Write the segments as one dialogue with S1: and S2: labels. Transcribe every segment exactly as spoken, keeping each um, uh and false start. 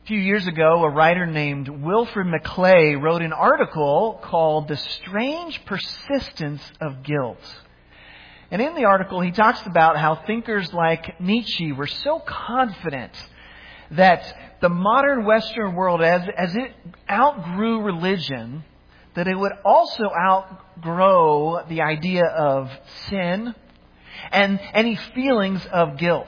S1: A few years ago, a writer named Wilfred McClay wrote an article called The Strange Persistence of Guilt. And in the article, he talks about how thinkers like Nietzsche were so confident that the modern Western world, as, as it outgrew religion, that it would also outgrow the idea of sin and any feelings of guilt.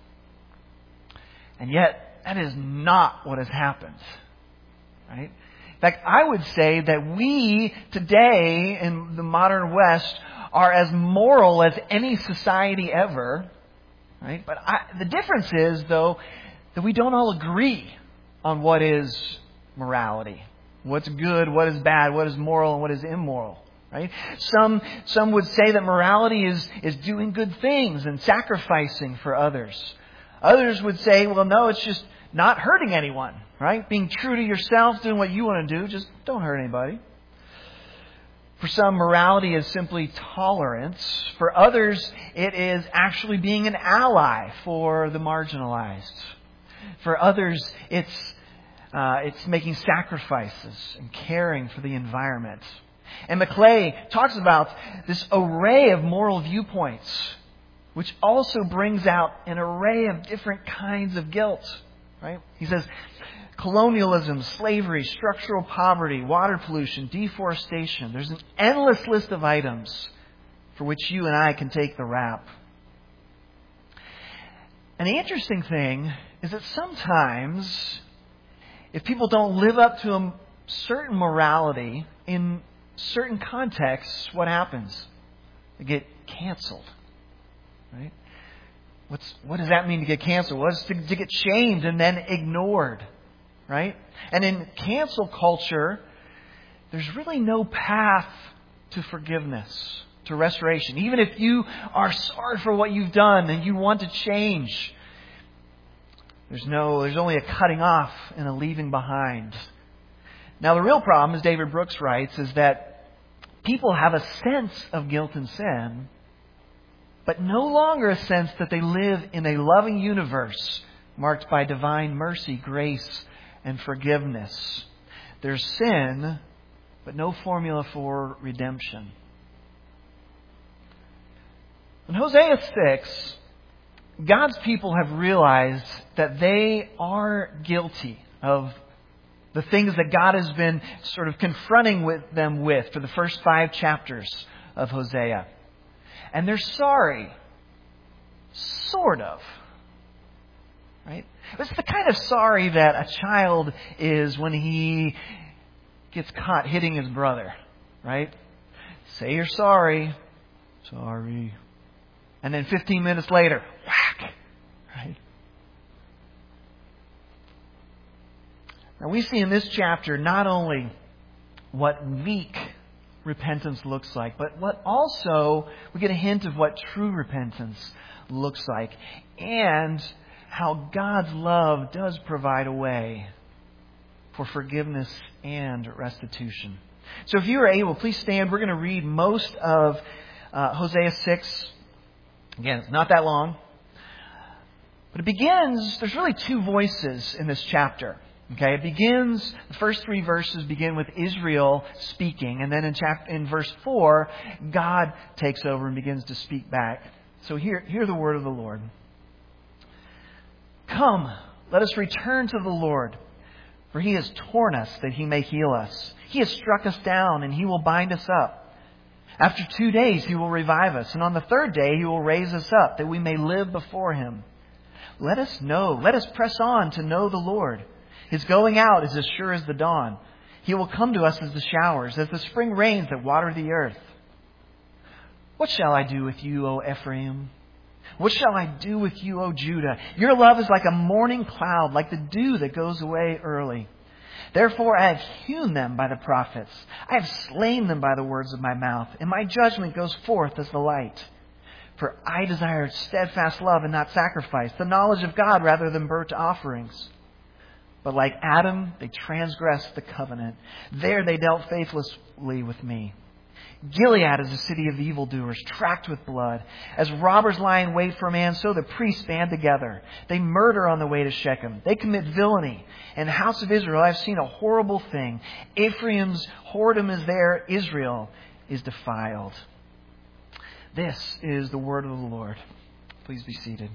S1: And yet, that is not what has happened. Right? In fact, I would say that we today in the modern West are as moral as any society ever. Right? But I, the difference is, though, that we don't all agree on what is morality. What's good, what is bad, what is moral, and what is immoral. Right? Some some would say that morality is, is doing good things and sacrificing for others. Others would say, well, no, it's just not hurting anyone, right? Being true to yourself, doing what you want to do, just don't hurt anybody. For some, morality is simply tolerance. For others, it is actually being an ally for the marginalized. For others, it's uh, it's making sacrifices and caring for the environment. And McClay talks about this array of moral viewpoints, which also brings out an array of different kinds of guilt. Right? He says, colonialism, slavery, structural poverty, water pollution, deforestation. There's an endless list of items for which you and I can take the rap. And the interesting thing is that sometimes, if people don't live up to a certain morality in certain contexts, what happens? They get canceled. Right? What's, what does that mean to get canceled? Well, it's to, to get shamed and then ignored. Right? And in cancel culture, there's really no path to forgiveness, to restoration. Even if you are sorry for what you've done and you want to change, there's no, there's only a cutting off and a leaving behind. Now, the real problem, as David Brooks writes, is that people have a sense of guilt and sin, but no longer a sense that they live in a loving universe marked by divine mercy, grace, and forgiveness. There's sin, but no formula for redemption. In Hosea six, God's people have realized that they are guilty of the things that God has been sort of confronting with them with for the first five chapters of Hosea. And they're sorry. Sort of. Right? It's the kind of sorry that a child is when he gets caught hitting his brother. Right? Say you're sorry. Sorry. And then fifteen minutes later, whack. Right? Now we see in this chapter not only what weak repentance looks like, but what also we get a hint of what true repentance looks like, and how God's love does provide a way for forgiveness and restitution. So if you are able, please stand. We're going to read most of uh, Hosea six. Again, it's not that long. But it begins, there's really two voices in this chapter. Okay, it begins, the first three verses begin with Israel speaking. And then in chapter, in verse four, God takes over and begins to speak back. So hear, hear the word of the Lord. Come, let us return to the Lord, for He has torn us that He may heal us. He has struck us down and He will bind us up. After two days He will revive us, and on the third day He will raise us up that we may live before Him. Let us know, let us press on to know the Lord. His going out is as sure as the dawn. He will come to us as the showers, as the spring rains that water the earth. What shall I do with you, O Ephraim? What shall I do with you, O Judah? Your love is like a morning cloud, like the dew that goes away early. Therefore I have hewn them by the prophets. I have slain them by the words of my mouth, and my judgment goes forth as the light. For I desired steadfast love and not sacrifice, the knowledge of God rather than burnt offerings. But like Adam, they transgressed the covenant. There they dealt faithlessly with me. Gilead is a city of evildoers, tracked with blood. As robbers lie in wait for a man, so the priests band together. They murder on the way to Shechem. They commit villainy. In the house of Israel, I have seen a horrible thing. Ephraim's whoredom is there. Israel is defiled. This is the word of the Lord. Please be seated.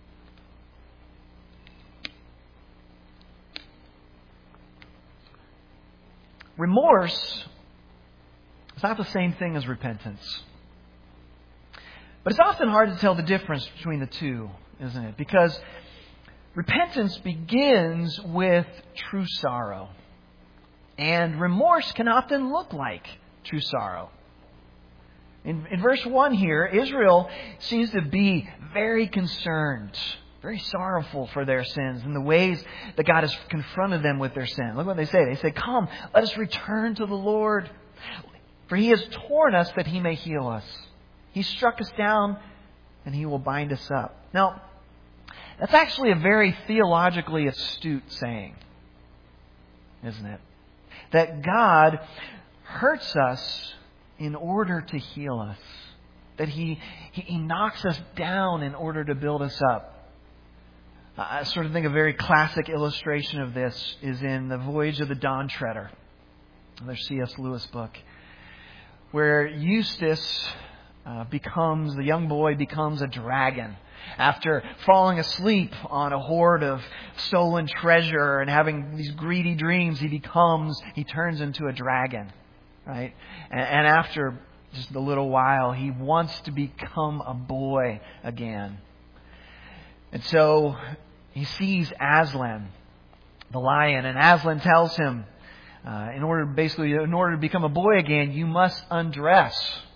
S1: Remorse is not the same thing as repentance. But it's often hard to tell the difference between the two, isn't it? Because repentance begins with true sorrow. And remorse can often look like true sorrow. In, in verse one here, Israel seems to be very concerned, very sorrowful for their sins and the ways that God has confronted them with their sin. Look what they say. They say, "Come, let us return to the Lord. For He has torn us that He may heal us. He struck us down and He will bind us up." Now, that's actually a very theologically astute saying, isn't it? That God hurts us in order to heal us. That He, He, he knocks us down in order to build us up. I sort of think a very classic illustration of this is in The Voyage of the Dawn Treader, another C S Lewis book, where Eustace uh, becomes, the young boy becomes a dragon. After falling asleep on a hoard of stolen treasure and having these greedy dreams, he becomes, he turns into a dragon, right? And, and after just a little while, he wants to become a boy again. And so he sees Aslan, the lion, and Aslan tells him, Uh, in order, basically, in order to become a boy again, you must undress.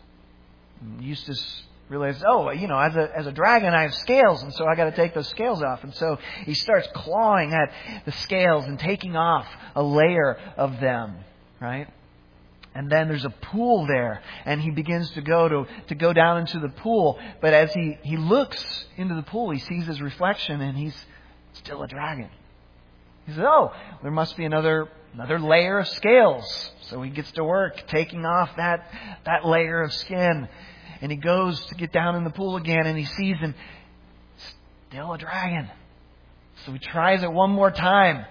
S1: And Eustace realizes, oh, you know, as a as a dragon, I have scales, and so I got to take those scales off. And so he starts clawing at the scales and taking off a layer of them, right? And then there's a pool there, and he begins to go to to go down into the pool. But as he he looks into the pool, he sees his reflection, and he's still a dragon. He says, oh, there must be another another layer of scales. So he gets to work taking off that, that layer of skin. And he goes to get down in the pool again, and he sees him still a dragon. So he tries it one more time.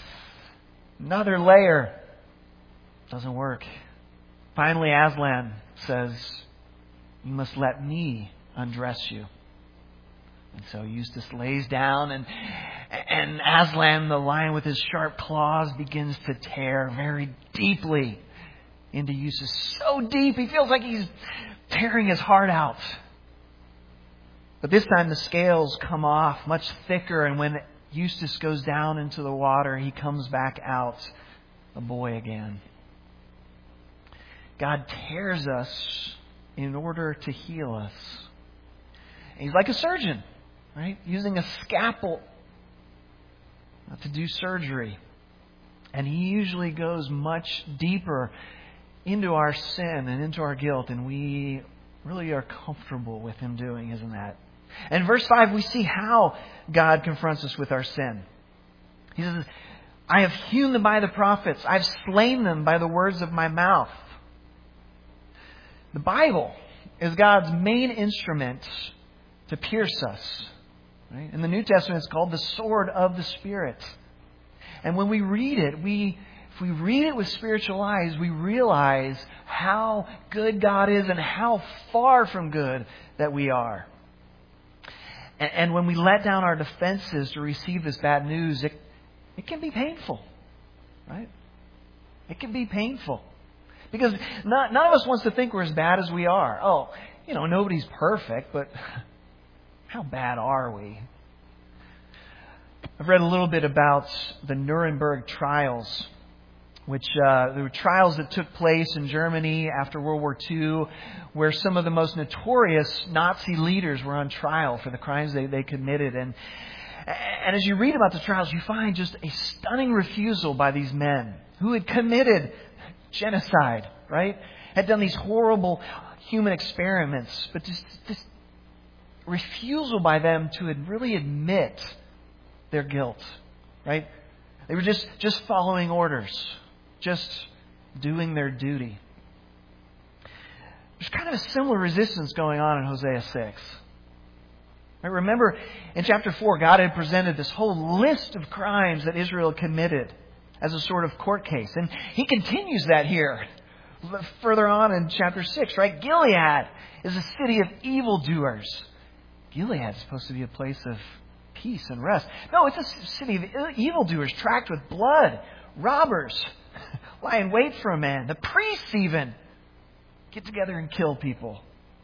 S1: Another layer. Doesn't work. Finally, Aslan says, "You must let me undress you." And so Eustace lays down, and and Aslan, the lion with his sharp claws, begins to tear very deeply into Eustace. So deep, he feels like he's tearing his heart out. But this time the scales come off much thicker, and when Eustace goes down into the water, he comes back out a boy again. God tears us in order to heal us. And He's like a surgeon, right? Using a scalpel to do surgery. And He usually goes much deeper into our sin and into our guilt than we really are comfortable with Him doing, isn't that? And in verse five, we see how God confronts us with our sin. He says, "I have hewn them by the prophets. I've slain them by the words of my mouth." The Bible is God's main instrument to pierce us. Right? In the New Testament, it's called the sword of the Spirit. And when we read it, we if we read it with spiritual eyes, we realize how good God is and how far from good that we are. And, and when we let down our defenses to receive this bad news, it, it can be painful. Right? It can be painful. Because not, none of us wants to think we're as bad as we are. Oh, you know, nobody's perfect, but how bad are we? I've read a little bit about the Nuremberg trials, which uh, there were trials that took place in Germany after World War Two, where some of the most notorious Nazi leaders were on trial for the crimes they, they committed. And, and as you read about the trials, you find just a stunning refusal by these men who had committed genocide, right? Had done these horrible human experiments, but just this refusal by them to really admit their guilt, right? They were just, just following orders, just doing their duty. there's kind of a similar resistance going on in Hosea six. Right, remember, in chapter four, God had presented this whole list of crimes that Israel committed as a sort of court case. And He continues that here. Further on in chapter six, right? Gilead is a city of evildoers. Gilead is supposed to be a place of peace and rest. No, it's a city of evildoers, tracked with blood, robbers, lie in wait for a man. The priests even get together and kill people.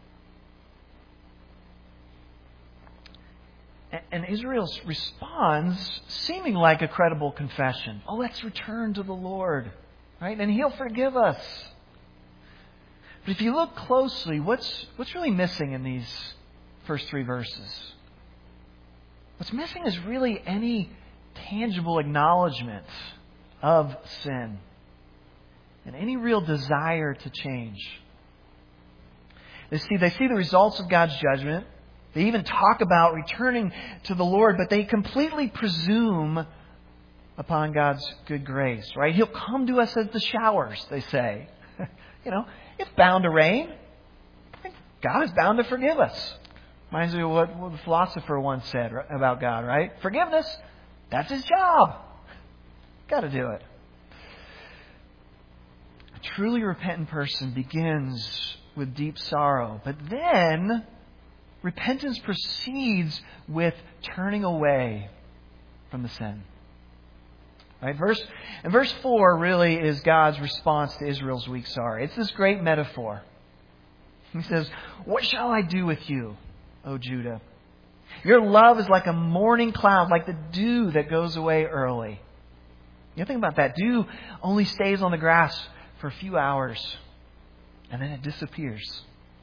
S1: And Israel responds seeming like a credible confession. Oh, let's return to the Lord, right? And He'll forgive us. But if you look closely, what's what's really missing in these first three verses? What's missing is really any tangible acknowledgement of sin and any real desire to change. They see, they see the results of God's judgment. They even talk about returning to the Lord, but they completely presume upon God's good grace, right? He'll come to us as the showers, they say. You know, it's bound to rain. God is bound to forgive us. Reminds me of what, what the philosopher once said about God, right? Forgiveness, that's His job. Got to do it. A truly repentant person begins with deep sorrow, but then repentance proceeds with turning away from the sin. Right? Verse, and verse four really is God's response to Israel's weak sorrow. It's this great metaphor. He says, "What shall I do with you, O Judah? Your love is like a morning cloud, like the dew that goes away early." You think about that. Dew only stays on the grass for a few hours, and then it disappears.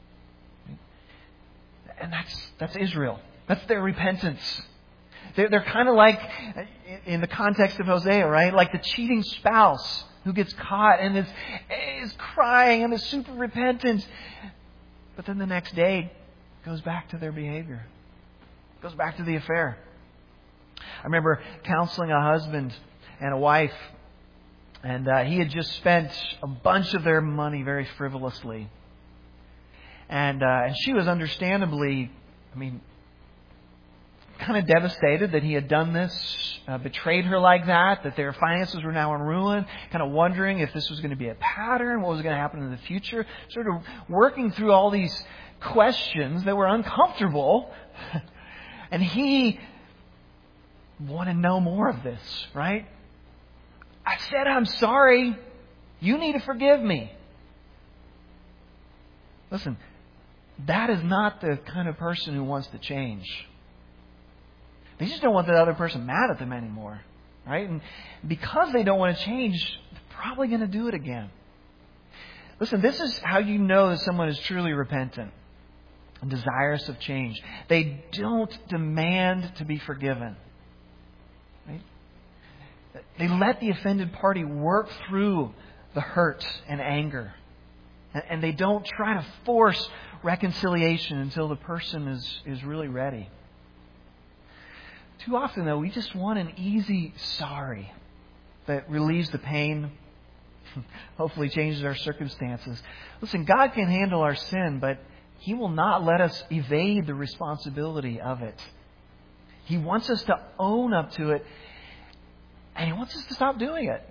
S1: And that's that's Israel. That's their repentance. They're, they're kind of like, in the context of Hosea, right? Like the cheating spouse who gets caught and is, is crying and is super repentant. But then the next day goes back to their behavior. Goes back to the affair. I remember counseling a husband and a wife. And uh, he had just spent a bunch of their money very frivolously. And uh, and she was understandably, I mean, kind of devastated that he had done this, uh, betrayed her like that, that their finances were now in ruin, kind of wondering if this was going to be a pattern, what was going to happen in the future, sort of working through all these questions that were uncomfortable. And he wanted no more of this, right? I said, I'm sorry. You need to forgive me. Listen, that is not the kind of person who wants to change. They just don't want the other person mad at them anymore, right? And because they don't want to change, they're probably going to do it again. Listen, this is how you know that someone is truly repentant and desirous of change. They don't demand to be forgiven. Right? They let the offended party work through the hurt and anger. And they don't try to force reconciliation until the person is, is really ready. Too often, though, we just want an easy sorry that relieves the pain, hopefully changes our circumstances. Listen, God can handle our sin, but He will not let us evade the responsibility of it. He wants us to own up to it, and He wants us to stop doing it.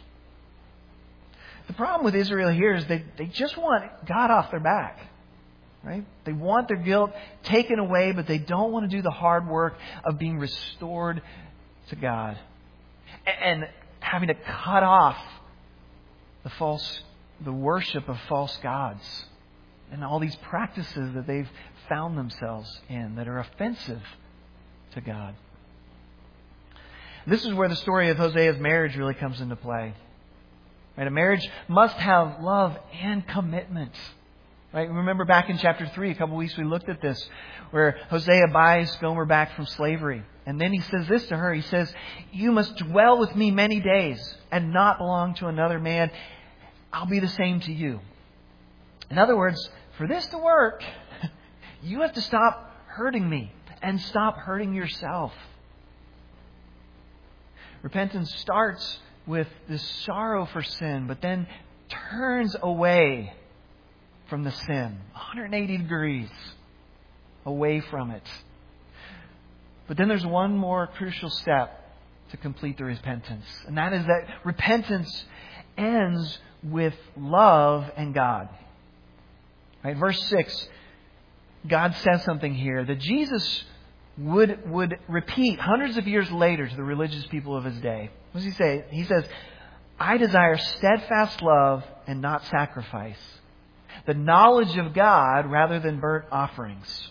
S1: The problem with Israel here is they, they just want God off their back. Right? They want their guilt taken away, but they don't want to do the hard work of being restored to God. And having to cut off the false, the worship of false gods. And all these practices that they've found themselves in that are offensive to God. This is where the story of Hosea's marriage really comes into play. Right? A marriage must have love and commitment. Right? Remember back in chapter three, a couple weeks we looked at this, where Hosea buys Gomer back from slavery. And then he says this to her. He says, "You must dwell with me many days and not belong to another man. I'll be the same to you." In other words, for this to work, you have to stop hurting me and stop hurting yourself. Repentance starts with this sorrow for sin, but then turns away from the sin. one hundred eighty degrees away from it. But then there's one more crucial step to complete the repentance. And that is that repentance ends with love and God. Right? Verse six, God says something here that Jesus would, would repeat hundreds of years later to the religious people of His day. What does He say? He says, I desire steadfast love and not sacrifice, the knowledge of God rather than burnt offerings.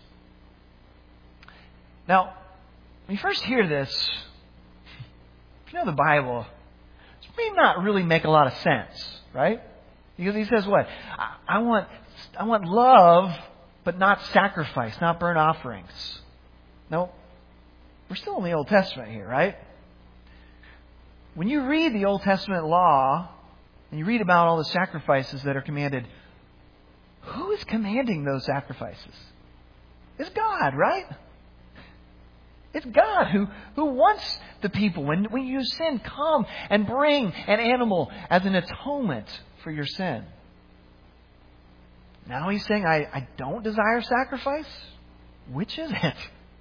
S1: Now, when you first hear this, if you know the Bible, it may not really make a lot of sense, right? Because He says what? I, I want, I want love, but not sacrifice, not burnt offerings. No, we're still in the Old Testament here, right? When you read the Old Testament law, and you read about all the sacrifices that are commanded, who is commanding those sacrifices? It's God, right? It's God who, who wants the people, when, when you sin, come and bring an animal as an atonement for your sin. Now He's saying, I, I don't desire sacrifice? Which is it?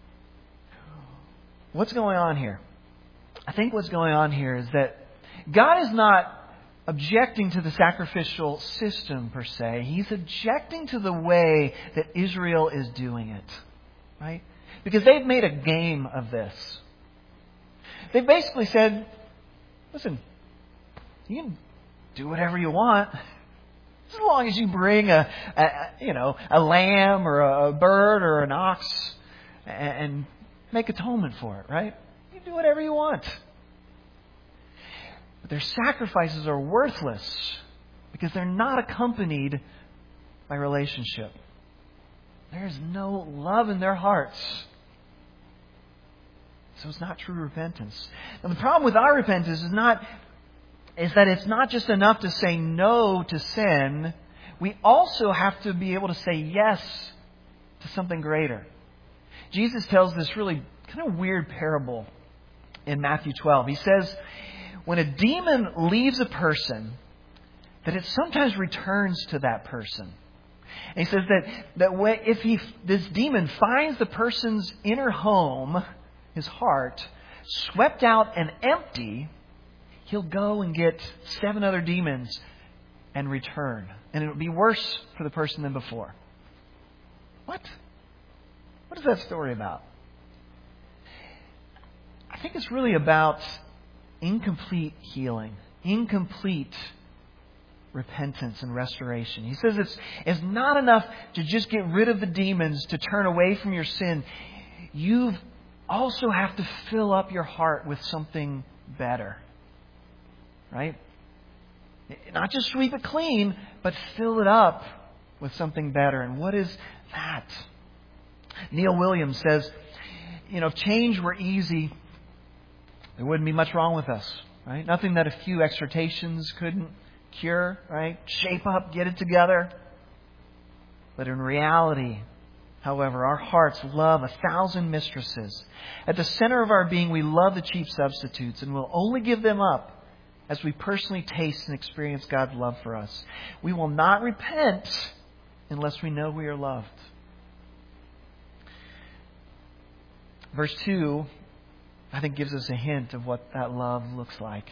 S1: What's going on here? I think what's going on here is that God is not objecting to the sacrificial system per se. He's objecting to the way that Israel is doing it. Right? Because they've made a game of this. They basically said, listen, you can do whatever you want, as long as you bring a, a you know a lamb or a bird or an ox and make atonement for it, right? You can do whatever you want. But their sacrifices are worthless because they're not accompanied by relationship. There's no love in their hearts. So it's not true repentance. Now the problem with our repentance is not is that it's not just enough to say no to sin. We also have to be able to say yes to something greater. Jesus tells this really kind of weird parable in Matthew twelve. He says, when a demon leaves a person, that it sometimes returns to that person. And he says that, that when, if he, this demon finds the person's inner home, his heart, swept out and empty, he'll go and get seven other demons and return. And it'll be worse for the person than before. What? What is that story about? I think it's really about incomplete healing, incomplete repentance and restoration. He says it's, it's not enough to just get rid of the demons, to turn away from your sin. You also have to fill up your heart with something better. Right? Not just sweep it clean, but fill it up with something better. And what is that? Neil Williams says, you know, if change were easy, there wouldn't be much wrong with us. Right? Nothing that a few exhortations couldn't cure, right? Shape up, get it together. But in reality, however, our hearts love a thousand mistresses. At the center of our being, we love the cheap substitutes, and we'll only give them up as we personally taste and experience God's love for us. We will not repent unless we know we are loved. Verse two, I think, gives us a hint of what that love looks like.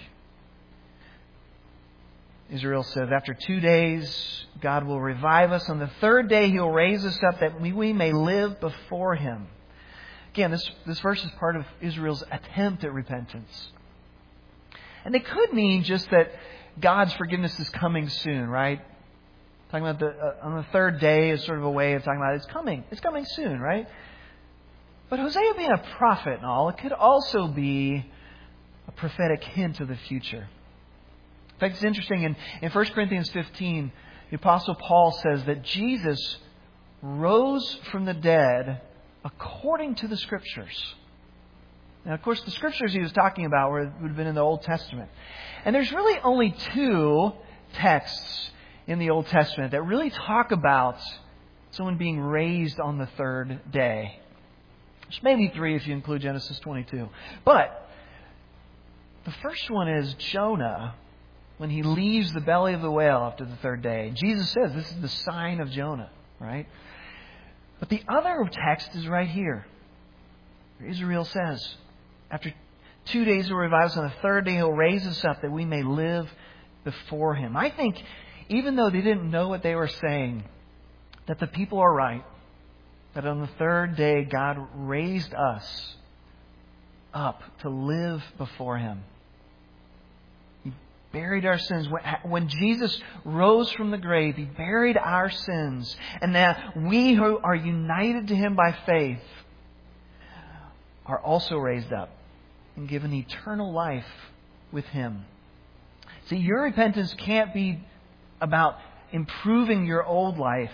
S1: Israel says, after two days, God will revive us. On the third day, He'll raise us up that we, we may live before Him. Again, this, this verse is part of Israel's attempt at repentance. And it could mean just that God's forgiveness is coming soon, right? Talking about the uh, on the third day is sort of a way of talking about it's coming. It's coming soon, right? But Hosea being a prophet and all, it could also be a prophetic hint of the future. In fact, it's interesting. In, in First Corinthians fifteen, the Apostle Paul says that Jesus rose from the dead according to the Scriptures. Now, of course, the Scriptures he was talking about were, would have been in the Old Testament. And there's really only two texts in the Old Testament that really talk about someone being raised on the third day. There's maybe three if you include Genesis twenty-two. But the first one is Jonah when he leaves the belly of the whale after the third day. Jesus says this is the sign of Jonah, right? But the other text is right here. Israel says, after two days he'll revive us, on the third day he'll raise us up that we may live before him. I think, even though they didn't know what they were saying, that the people are right. That on the third day God raised us up to live before him. He buried our sins. When Jesus rose from the grave, he buried our sins. And that we who are united to him by faith are also raised up and given eternal life with him. See, your repentance can't be about improving your old life.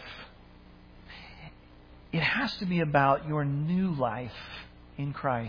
S1: It has to be about your new life in Christ.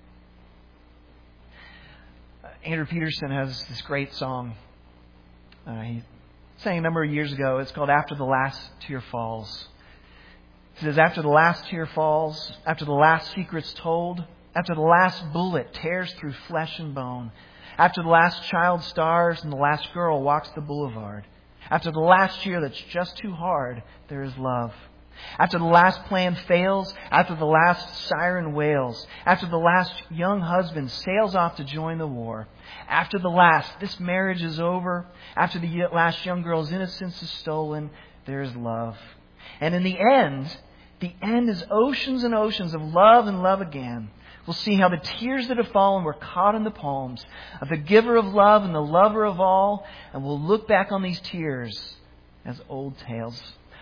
S1: Uh, Andrew Peterson has this great song. Uh, he sang a number of years ago. It's called After the Last Tear Falls. He says, after the last tear falls, after the last secret's told, after the last bullet tears through flesh and bone, after the last child stars and the last girl walks the boulevard, after the last year that's just too hard, there is love. After the last plan fails, after the last siren wails, after the last young husband sails off to join the war, after the last, this marriage is over, after the last young girl's innocence is stolen, there is love. And in the end, the end is oceans and oceans of love and love again. We'll see how the tears that have fallen were caught in the palms of the giver of love and the lover of all. And we'll look back on these tears as old tales.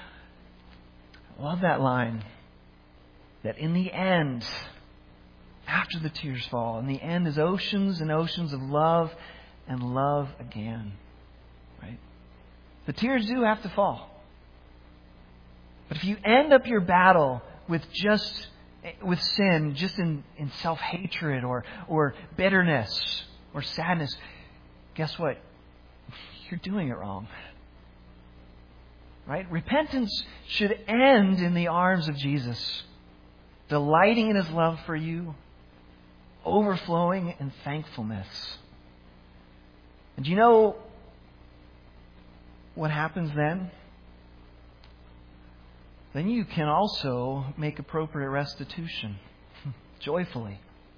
S1: I love that line. That in the end, after the tears fall, in the end is oceans and oceans of love and love again. Right? The tears do have to fall. But if you end up your battle with just with sin, just in, in self-hatred or or bitterness or sadness, guess what? You're doing it wrong. Right? Repentance should end in the arms of Jesus, delighting in his love for you, overflowing in thankfulness. And do you know what happens then? Then you can also make appropriate restitution joyfully.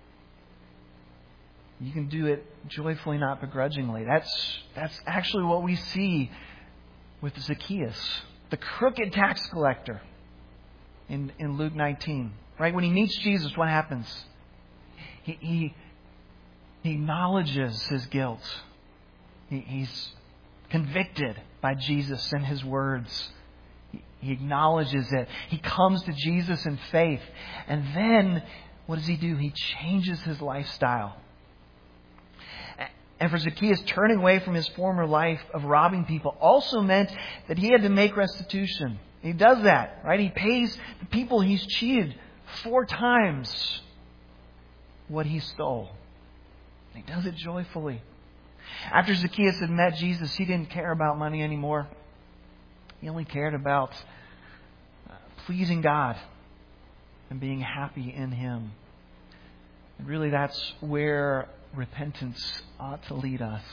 S1: You can do it joyfully, not begrudgingly. That's that's actually what we see with Zacchaeus, the crooked tax collector in, in Luke nineteen. Right? When he meets Jesus, what happens? He, he, he acknowledges his guilt. He, he's convicted by Jesus and his words. He acknowledges it. He comes to Jesus in faith. And then, what does he do? He changes his lifestyle. And for Zacchaeus, turning away from his former life of robbing people also meant that he had to make restitution. He does that, right? He pays the people he's cheated four times what he stole. He does it joyfully. After Zacchaeus had met Jesus, he didn't care about money anymore. He only cared about pleasing God and being happy in him. And really that's where repentance ought to lead us.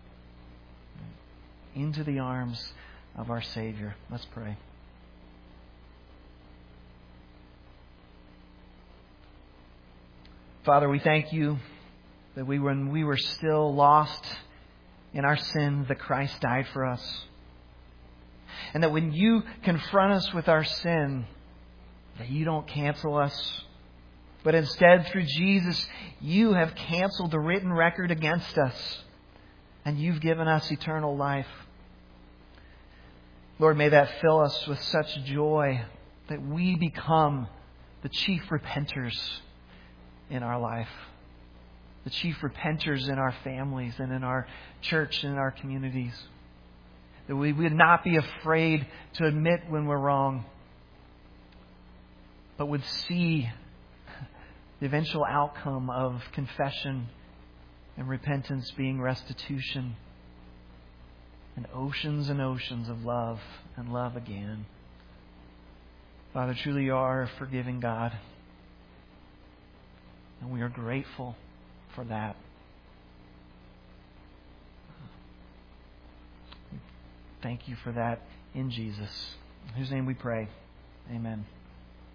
S1: Into the arms of our Savior. Let's pray. Father, we thank you that we, when we were still lost in our sins, that Christ died for us. And that when you confront us with our sin, that you don't cancel us. But instead, through Jesus, you have canceled the written record against us. And you've given us eternal life. Lord, may that fill us with such joy that we become the chief repenters in our life. The chief repenters in our families and in our church and in our communities. That we would not be afraid to admit when we're wrong, but would see the eventual outcome of confession and repentance being restitution and oceans and oceans of love and love again. Father, truly you are a forgiving God, and we are grateful for that. thank you for that in Jesus. In whose name we pray. Amen.